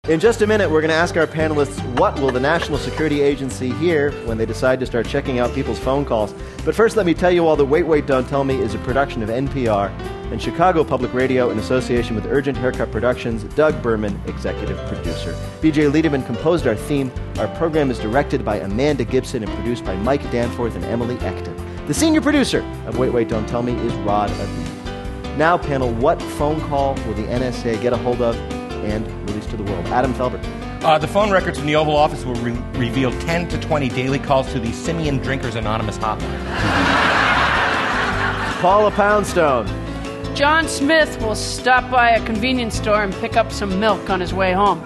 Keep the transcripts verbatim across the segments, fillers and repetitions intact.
In just a minute, we're going to ask our panelists what will the National Security Agency hear when they decide to start checking out people's phone calls. But first, let me tell you all that Wait, Wait, Don't Tell Me is a production of N P R and Chicago Public Radio in association with Urgent Haircut Productions. Doug Berman, executive producer. B J Liederman composed our theme. Our program is directed by Amanda Gibson and produced by Mike Danforth and Emily Ecton. The senior producer of Wait, Wait, Don't Tell Me is Rod Aviv. Now, panel, what phone call will the N S A get a hold of and release to the world? Adam Felber. Uh, the phone records from the Oval Office will re- reveal ten to twenty daily calls to the Simeon Drinkers Anonymous hotline. Paula Poundstone. John Smith will stop by a convenience store and pick up some milk on his way home.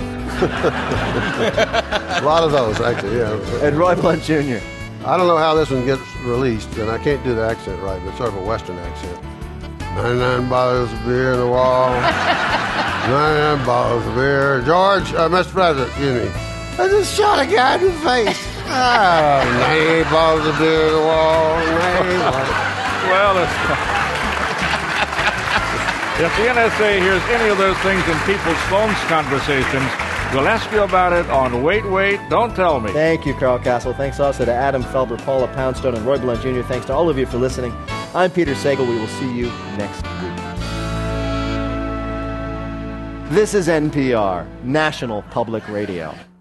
A lot of those, actually, yeah. And Roy Blunt Junior I don't know how this one gets released, and I can't do the accent right, but it's sort of a Western accent. ninety-nine bottles of beer in the wall. ninety-nine bottles of beer. George, uh, Mister President, excuse me. I just shot a guy in the face. Ah, ninety-eight bottles of beer in the wall. ninety-eight bottles. Well, it's... if the N S A hears any of those things in people's phone conversations, we'll ask you about it on Wait, Wait, Don't Tell Me. Thank you, Carl Castle. Thanks also to Adam Felber, Paula Poundstone, and Roy Blunt Junior Thanks to all of you for listening. I'm Peter Sagal. We will see you next week. This is N P R, National Public Radio.